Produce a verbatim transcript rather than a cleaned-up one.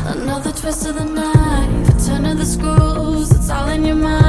Another twist of the knife, a turn of the screws, it's all in your mind.